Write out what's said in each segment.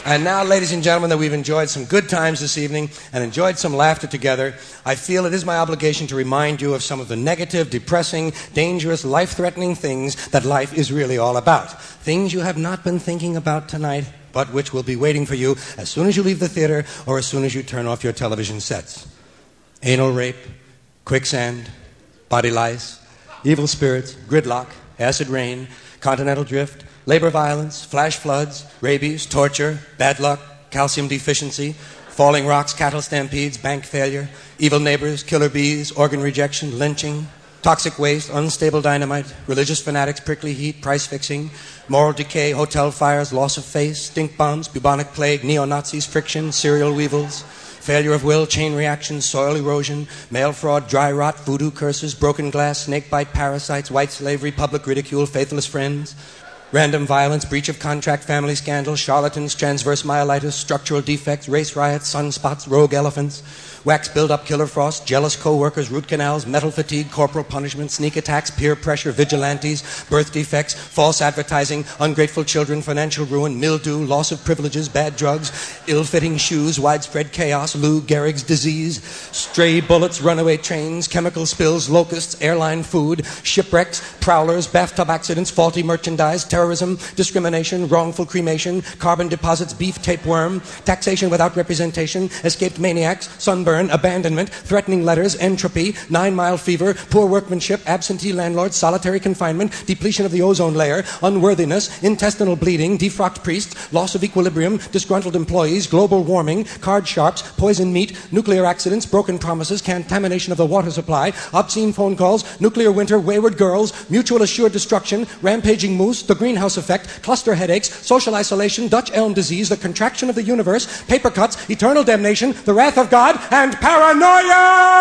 And now, ladies and gentlemen, that we've enjoyed some good times this evening and enjoyed some laughter together, I feel it is my obligation to remind you of some of the negative, depressing, dangerous, life-threatening things that life is really all about. Things you have not been thinking about tonight, but which will be waiting for you as soon as you leave the theater or as soon as you turn off your television sets. Anal rape, quicksand, body lice, evil spirits, gridlock, acid rain, continental drift, labor violence, flash floods, rabies, torture, bad luck, calcium deficiency, falling rocks, cattle stampedes, bank failure, evil neighbors, killer bees, organ rejection, lynching, toxic waste, unstable dynamite, religious fanatics, prickly heat, price fixing, moral decay, hotel fires, loss of face, stink bombs, bubonic plague, neo-Nazis, friction, serial weevils, failure of will, chain reaction, soil erosion, mail fraud, dry rot, voodoo curses, broken glass, snake bite, parasites, white slavery, public ridicule, faithless friends, random violence, breach of contract, family scandal, charlatans, transverse myelitis, structural defects, race riots, sunspots, rogue elephants, wax buildup, killer frost, jealous co-workers, root canals, mental fatigue, corporal punishment, sneak attacks, peer pressure, vigilantes, birth defects, false advertising, ungrateful children, financial ruin, mildew, loss of privileges, bad drugs, ill-fitting shoes, widespread chaos, Lou Gehrig's disease, stray bullets, runaway trains, chemical spills, locusts, airline food, shipwrecks, prowlers, bathtub accidents, faulty merchandise, terrorism, discrimination, wrongful cremation, carbon deposits, beef tapeworm, taxation without representation, escaped maniacs, sunburn, abandonment, threatening letters, entropy, 9-mile fever, poor workmanship, absentee landlords, solitary confinement, depletion of the ozone layer, unworthiness, intestinal bleeding, defrocked priests, loss of equilibrium, disgruntled employees, global warming, card sharps, poison meat, nuclear accidents, broken promises, contamination of the water supply, obscene phone calls, nuclear winter, wayward girls, mutual assured destruction, rampaging moose, the greenhouse effect, cluster headaches, social isolation, Dutch elm disease, the contraction of the universe, paper cuts, eternal damnation, the wrath of God, and paranoia!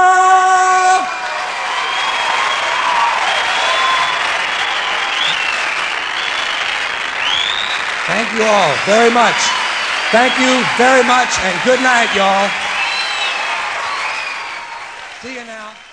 Thank you all very much. Thank you very much, and good night, y'all. See you now.